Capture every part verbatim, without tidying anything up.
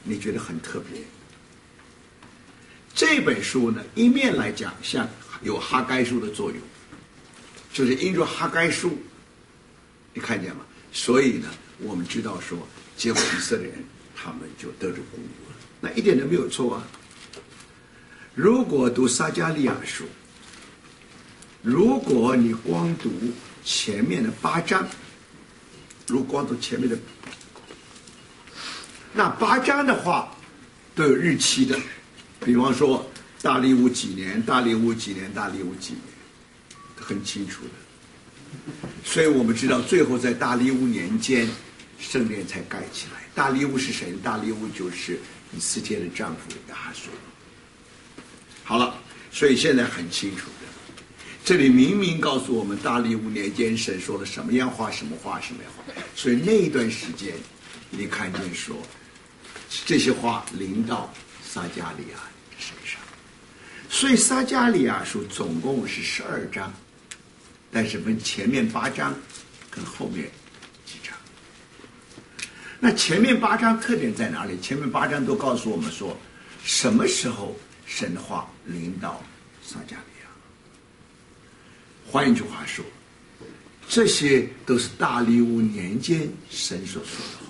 你觉得很特别。这本书呢，一面来讲像有哈该书的作用，就是因着哈该书，你看见吗？所以呢，我们知道说，结果以色列人他们就得着鼓舞了，那一点都没有错啊。如果读撒迦利亚书，如果你光读前面的八章，如果光读前面的，那八章的话都有日期的，比方说大利乌几年，大利乌几年，大利乌几年，很清楚的。所以我们知道，最后在大利乌年间，圣殿才盖起来。大利乌是谁？大利乌就是以斯帖的丈夫亚哈随。好了，所以现在很清楚的，这里明明告诉我们，大利乌年间神说了什么样话，什么话，什么样话。所以那一段时间，你看见说这些话临到撒迦利亚身上。所以撒迦利亚书总共是十二章，但是分前面八章跟后面几章。那前面八章特点在哪里？前面八章都告诉我们说，什么时候神的话临到撒迦利亚。换一句话说，这些都是大利乌年间神所说的话。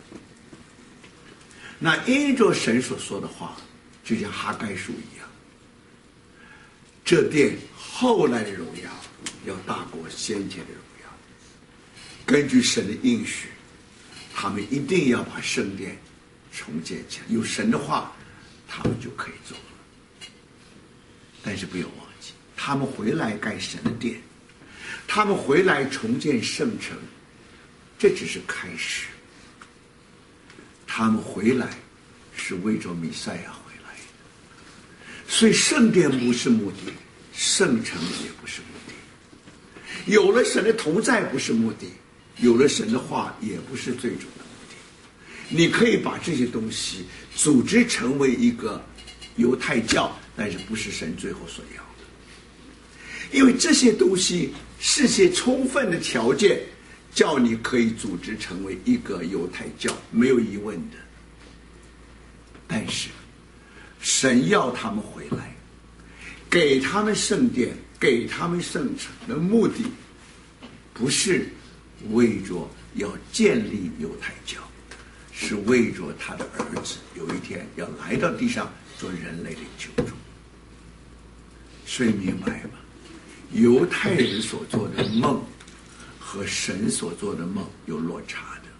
那因着神所说的话，就像哈该书一样，这殿后来的荣耀要大过先前的荣耀。根据神的应许，他们一定要把圣殿重建起来。有神的话，他们就可以做了。但是不要忘记，他们回来盖神的殿，他们回来重建圣城，这只是开始。他们回来是为着弥赛亚回来的，所以圣殿不是目的，圣城也不是目的。有了神的同在不是目的，有了神的话也不是最终的目的。你可以把这些东西组织成为一个犹太教，但是不是神最后所要的。因为这些东西是些充分的条件，叫你可以组织成为一个犹太教，没有疑问的。但是神要他们回来，给他们圣殿，给他们圣城的目的，不是为着要建立犹太教，是为着他的儿子有一天要来到地上做人类的救主。所以明白吗？犹太人所做的梦和神所做的梦有落差的。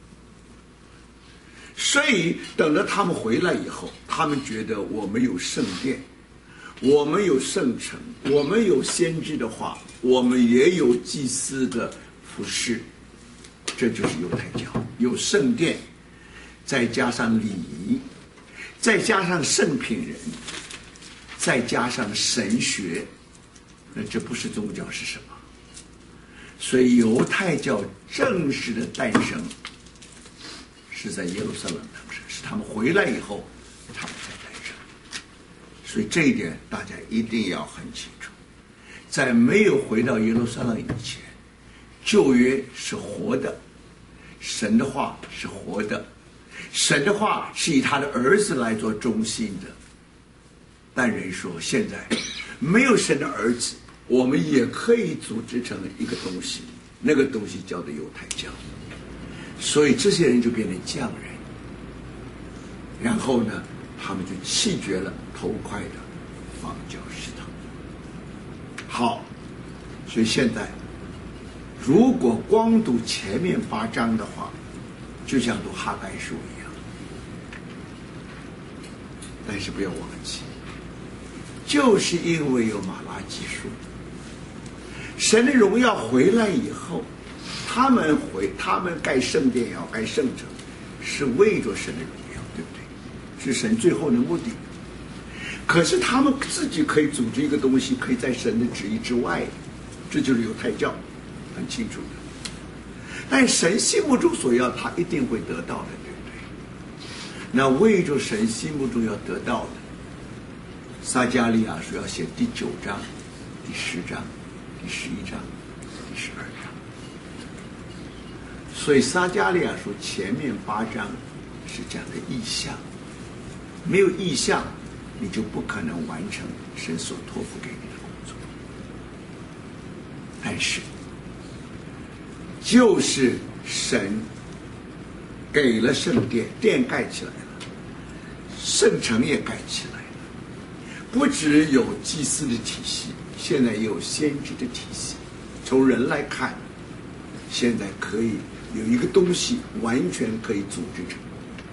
所以等到他们回来以后，他们觉得我们有圣殿，我们有圣城，我们有先知的话，我们也有祭司的服饰，这就是犹太教。有圣殿，再加上礼仪，再加上圣品人，再加上神学，那这不是宗教是什么？所以犹太教正式的诞生是在耶路撒冷诞生，是他们回来以后他们才诞生。所以这一点大家一定要很清楚，在没有回到耶路撒冷以前，旧约是活的，神的话是活的，神的话是以他的儿子来做中心的。但人说现在没有神的儿子，我们也可以组织成一个东西，那个东西叫做犹太教。所以这些人就变成匠人，然后呢，他们就弃绝了头块的方教石头。好，所以现在如果光读前面八章的话，就像读哈该书一样。但是不要忘记，就是因为有马拉基书，神的荣耀回来以后，他们回他们盖圣殿也好，盖圣城，是为着神的荣耀，对不对？是神最后的目的。可是他们自己可以组织一个东西，可以在神的旨意之外，这就是犹太教，很清楚的。但神心目中所要，他一定会得到的，对不对？那为着神心目中要得到的，撒迦利亚书要写第九章、第十章、第十一章、第十二章。所以撒迦利亚书前面八章是讲的意象，没有意象，你就不可能完成神所托付给你的工作。但是，就是神给了圣殿，殿盖起来了，圣城也盖起来了，不只有祭司的体系，现在也有先知的体系。从人来看，现在可以有一个东西完全可以组织成功。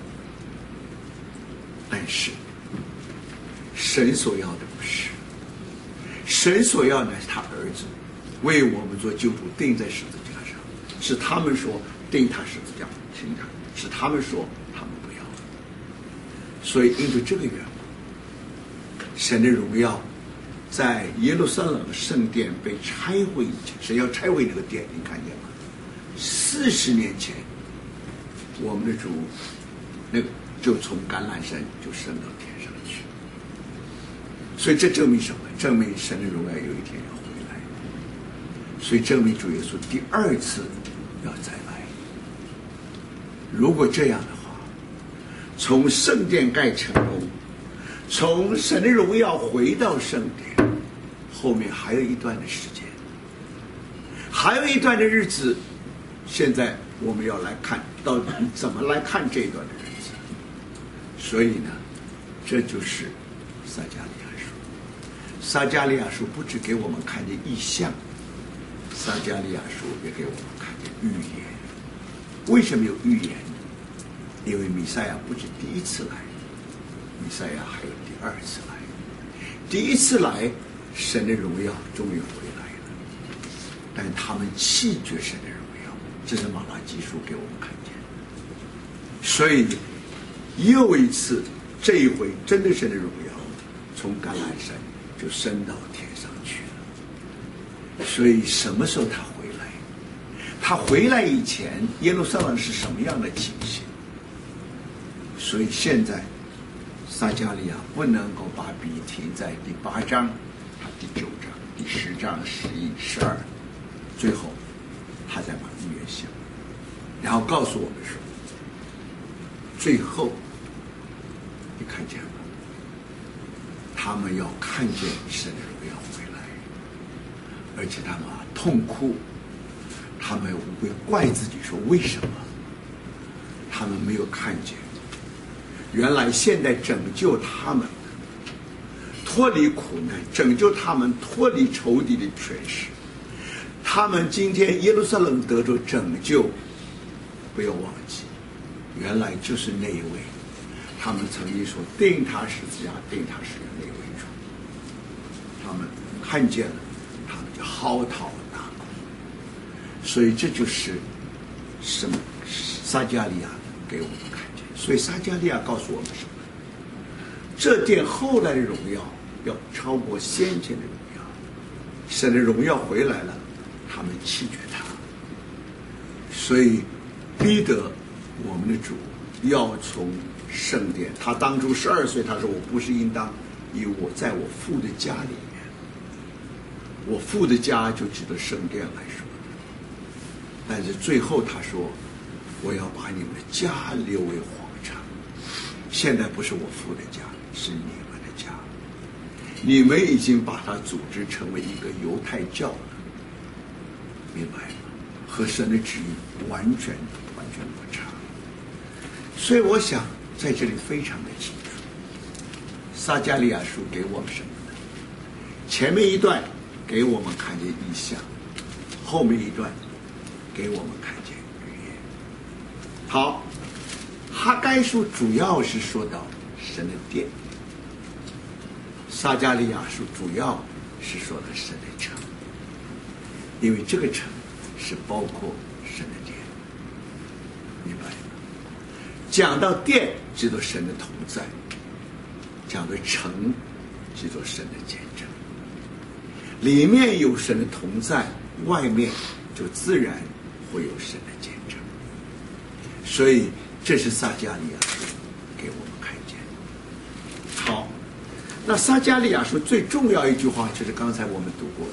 但是神所要的不是，神所要的是他儿子为我们做救主，钉在十字架上，是他们说钉他十字架，听他，是他们说他们不要。所以因着这个缘故，神的荣耀在耶路撒冷圣殿被拆毁以前，神要拆毁那个殿，你看见吗？四十年前，我们的主那个就从橄榄山就升到天上去。所以这证明什么？证明神的荣耀有一天要回来。所以证明主耶稣第二次要再来。如果这样的话，从圣殿盖成功，从神的荣耀回到圣殿，后面还有一段的时间，还有一段的日子。现在我们要来看到底怎么来看这一段的日子。所以呢，这就是撒迦利亚书。撒迦利亚书不只给我们看见异象，撒迦利亚书也给我们看见预言。为什么有预言？因为弥赛亚不止第一次来，弥赛亚还有第二次来。第一次来，神的荣耀终于回来了，但他们弃绝神的荣耀，这是马拉基书给我们看见。所以又一次，这一回真的神的荣耀从橄榄山就升到天上去了。所以什么时候他回来？他回来以前，耶路撒冷是什么样的情形？所以现在撒迦利亚不能够把笔停在第八章、他第九章、第十章、十一、十二，最后他再把预言写，然后告诉我们说，最后你看见了，他们要看见神的荣耀回来，而且他们痛哭，他们会怪自己说为什么他们没有看见。原来现在拯救他们脱离苦难，拯救他们脱离仇敌的权势，他们今天耶路撒冷得着拯救，不要忘记原来就是那一位他们曾经说钉他十字架钉他十字架那位主，他们看见了，他们就嚎啕大哭。所以这就是什么撒迦利亚给我们看见。所以撒迦利亚告诉我们什么？这殿后来的荣耀要超过先前的荣耀，神的荣耀回来了，他们弃绝他，所以逼得我们的主要从圣殿。他当初十二岁，他说我不是应当以我在我父的家里面，我父的家就指的圣殿来说，但是最后他说我要把你们的家留为皇场。现在不是我父的家，是你们的家，你们已经把它组织成为一个犹太教了，明白吗？和神的旨意完全完全不差。所以我想在这里非常的清楚，撒迦利亚书给我们什么呢？前面一段给我们看见异象，后面一段给我们看见预言。好，哈该书主要是说到神的殿，撒迦利亚书主要是说到神的城，因为这个城是包括神的殿，明白吗？讲到殿，知道神的同在；讲到城，知道神的见证。里面有神的同在，外面就自然会有神的见证。所以这是撒迦利亚书给我们看见。好，那撒迦利亚书最重要一句话就是刚才我们读过的，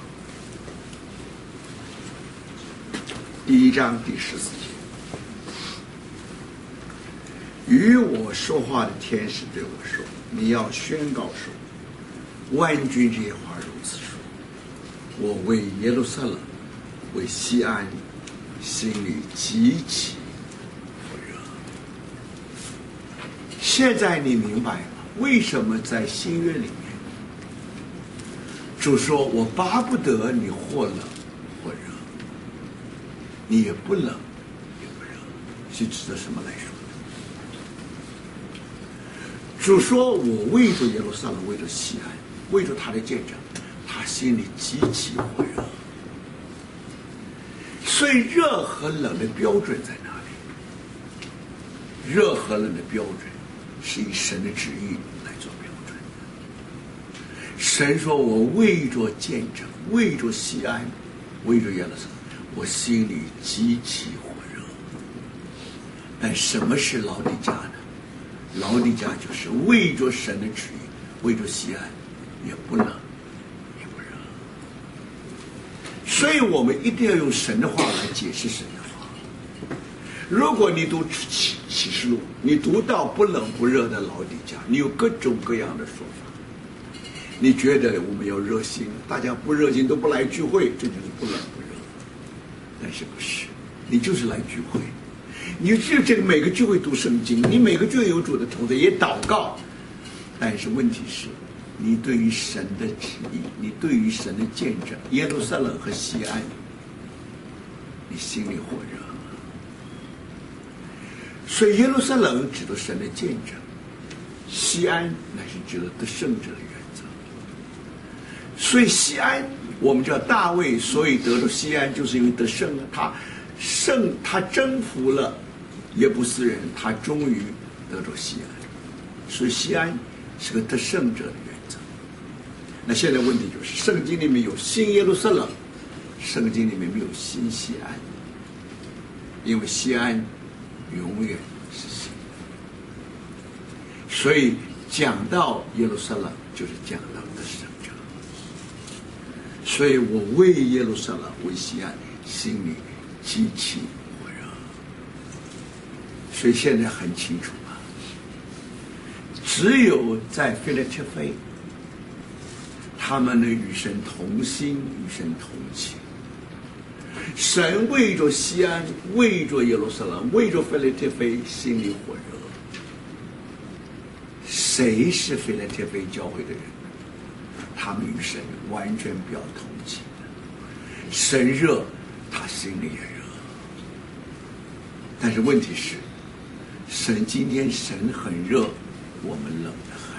第一章第十四节， 与我说话的天使对我说：“你要宣告说，万军之耶和华如此说：我为耶路撒冷，为西安，心里极其火热。”现在你明白了为什么在新约里面，主说：“我巴不得你或冷或热，你也不冷也不热。”是指的什么来说？主说：“我为着耶路撒冷，为着西安，为着他的见证，他心里极其火热。”所以热和冷的标准在哪里？热和冷的标准是以神的旨意来做标准的。神说：“我为着见证，为着西安，为着耶路撒冷，我心里极其火热。”但什么是老底嘉呢？老底嘉就是为着神的旨意，为着西安，也不冷也不热。所以我们一定要用神的话来解释神的话。如果你读启启示录，你读到不冷不热的老底嘉，你有各种各样的说法，你觉得我们要热心，大家不热心都不来聚会，这就是不冷不热。但是不是，你就是来聚会，你就这个每个聚会读圣经，你每个聚会有主的同在，也祷告。但是问题是，你对于神的旨意，你对于神的见证，耶路撒冷和西安，你心里火热。所以耶路撒冷指的神的见证，西安乃是指的得胜者的原则。所以西安，我们叫大卫，所以得到西安，就是因为得胜了。他胜，他征服了耶布斯人，他终于得着西安。所以西安是个得胜者的原则。那现在问题就是，圣经里面有新耶路撒冷，圣经里面没有新西安，因为西安永远是新的。所以讲到耶路撒冷，就是讲到得胜者。所以我为耶路撒冷，为西安，心里极其火热。所以现在很清楚啊，只有在腓立特非，他们能与神同心，与神同情。神为着西安，为着耶路撒冷，为着腓立特非，心里火热。谁是腓立特非教会的人？他们与神完全不要同情的。神热，他心里也热。但是问题是，神今天神很热，我们冷得很。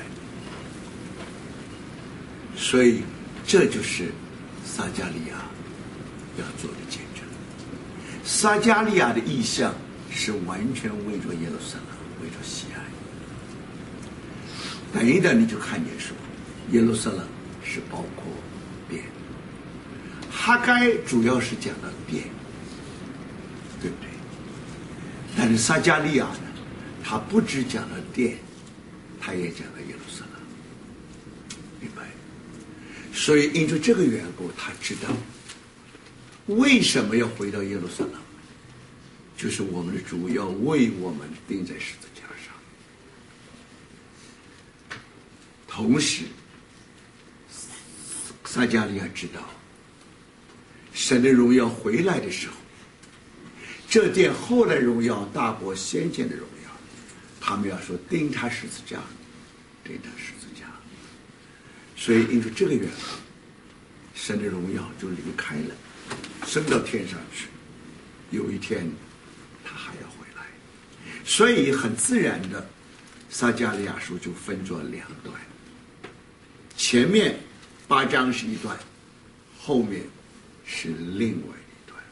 所以这就是撒迦利亚要做的见证。撒迦利亚的意象是完全为着耶路撒冷，为着西安。等一等你就看见说，耶路撒冷是包括殿，哈该主要是讲到殿，对不对？但是撒迦利亚呢，他不只讲到殿，他也讲到耶路撒冷，明白？所以因着这个缘故，他知道为什么要回到耶路撒冷，就是我们的主要为我们钉在十字架上。同时撒迦利亚知道神的荣耀回来的时候，这殿后来荣耀大过先前的荣耀，他们要说钉他十字架，钉他十字架。所以因着这个缘故，神的荣耀就离开了，升到天上去。有一天他还要回来，所以很自然的撒迦利亚书就分作两段，前面八章是一段，后面是另外一段。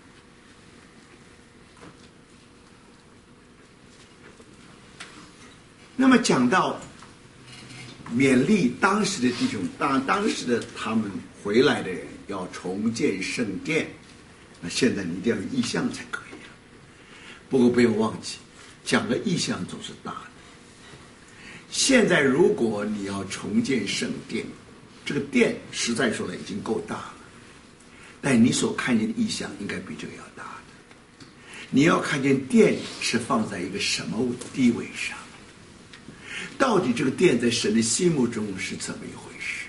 那么讲到勉励当时的弟兄，当当时的他们回来的人要重建圣殿，那现在你一定要有意向才可以啊。不过不要忘记，讲的意向总是大的。现在如果你要重建圣殿，这个殿实在说来已经够大了，但你所看见的意象应该比这个要大的。 你要看见殿是放在一个什么地位上，到底这个殿在神的心目中是怎么一回事？